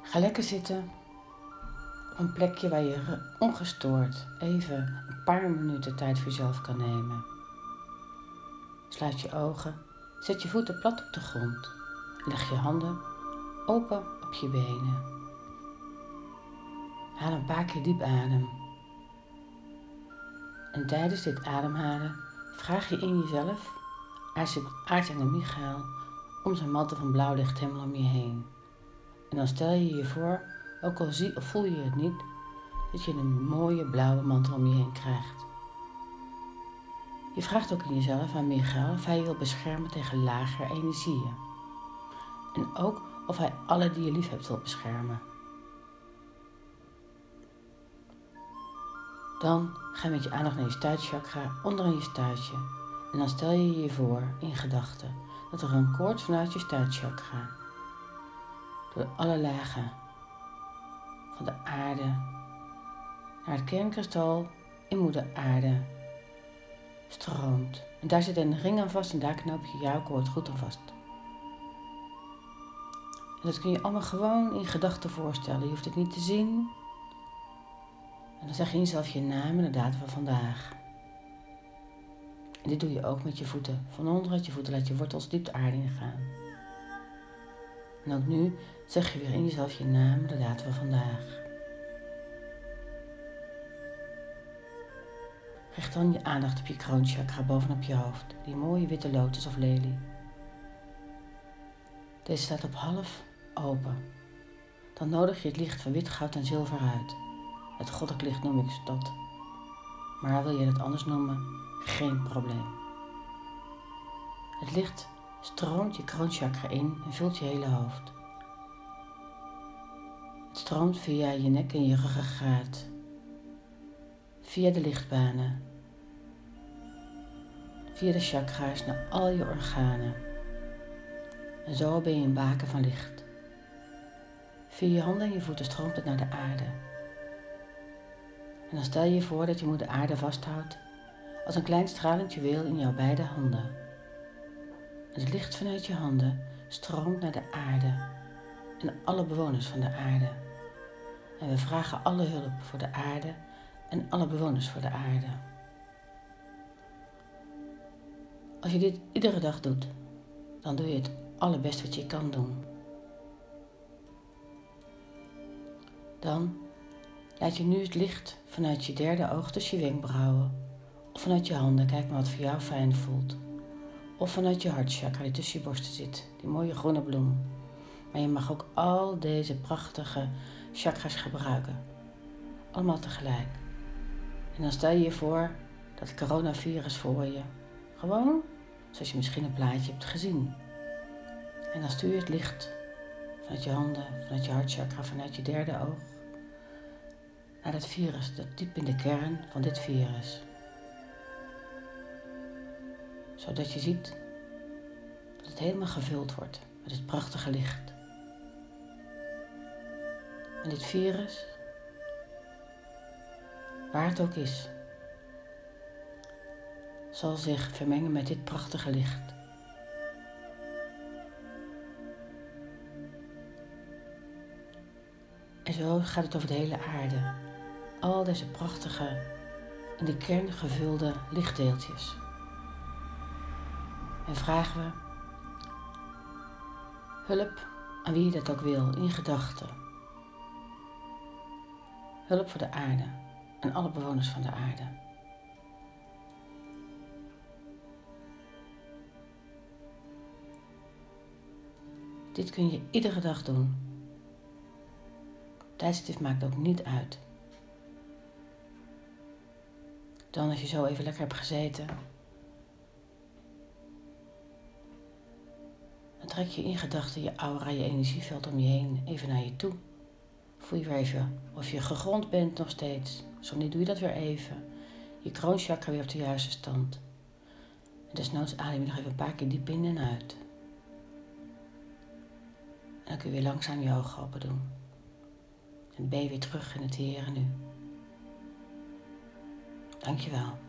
Ga lekker zitten op een plekje waar je ongestoord even een paar minuten tijd voor jezelf kan nemen. Sluit je ogen, zet je voeten plat op de grond en leg je handen open op je benen. Haal een paar keer diep adem. En tijdens dit ademhalen vraag je in jezelf, aartsengel Michael, om zijn mantel van blauw licht helemaal om je heen. En dan stel je je voor, ook al zie of voel je het niet, dat je een mooie blauwe mantel om je heen krijgt. Je vraagt ook in jezelf aan Michael of hij je wil beschermen tegen lagere energieën. En ook of hij alle die je lief hebt wil beschermen. Dan ga je met je aandacht naar je stuitchakra onderin je stuitje. En dan stel je je voor in gedachten dat er een koord vanuit je stuitchakra door alle lagen van de aarde naar het kernkristal in moeder aarde stroomt. En daar zit een ring aan vast en daar knoop je jouw koord goed aan vast. En dat kun je allemaal gewoon in gedachten voorstellen. Je hoeft het niet te zien. En dan zeg je in jezelf je naam en de datum van vandaag. En dit doe je ook met je voeten. Van onderuit je voeten laat je wortels diep de aarde ingaan. En ook nu zeg je weer in jezelf je naam en de datum van vandaag. Richt dan je aandacht op je kroonchakra bovenop je hoofd. Die mooie witte lotus of lelie. Deze staat op half open. Dan nodig je het licht van wit, goud en zilver uit. Het goddelijk licht noem ik dat. Maar wil je het anders noemen? Geen probleem. Het licht stroomt je kroonchakra in en vult je hele hoofd. Het stroomt via je nek en je ruggengraat. Via de lichtbanen. Via de chakra's naar al je organen. En zo ben je een baken van licht. Via je handen en je voeten stroomt het naar de aarde. En dan stel je je voor dat je moeder aarde vasthoudt als een klein stralend juweel in jouw beide handen. En het licht vanuit je handen stroomt naar de aarde en alle bewoners van de aarde. En we vragen alle hulp voor de aarde en alle bewoners voor de aarde. Als je dit iedere dag doet, dan doe je het allerbeste wat je kan doen. Dan laat je nu het licht vanuit je derde oog tussen je wenkbrauwen of vanuit je handen, kijk maar wat voor jou fijn voelt. Of vanuit je hartchakra die tussen je borsten zit, die mooie groene bloem. Maar je mag ook al deze prachtige chakras gebruiken. Allemaal tegelijk. En dan stel je je voor dat coronavirus voor je. Gewoon zoals je misschien een plaatje hebt gezien. En dan stuur je het licht vanuit je handen, vanuit je hartchakra, vanuit je derde oog naar dat virus, dat diep in de kern van dit virus. Zodat je ziet dat het helemaal gevuld wordt met het prachtige licht. En dit virus, waar het ook is, zal zich vermengen met dit prachtige licht. En zo gaat het over de hele aarde. Al deze prachtige, in de kern gevulde lichtdeeltjes. En vragen we hulp aan wie je dat ook wil, in gedachten. Hulp voor de aarde en alle bewoners van de aarde. Dit kun je iedere dag doen. Tijdstip maakt ook niet uit. Dan als je zo even lekker hebt gezeten, dan trek je in gedachten je aura, je energieveld om je heen even naar je toe. Voel je weer even of je gegrond bent nog steeds. Zo niet doe je dat weer even. Je kroonchakra weer op de juiste stand. En desnoods adem je nog even een paar keer diep in en uit. En dan kun je weer langzaam je ogen open doen. En ben je weer terug in het hier en nu. Dankjewel.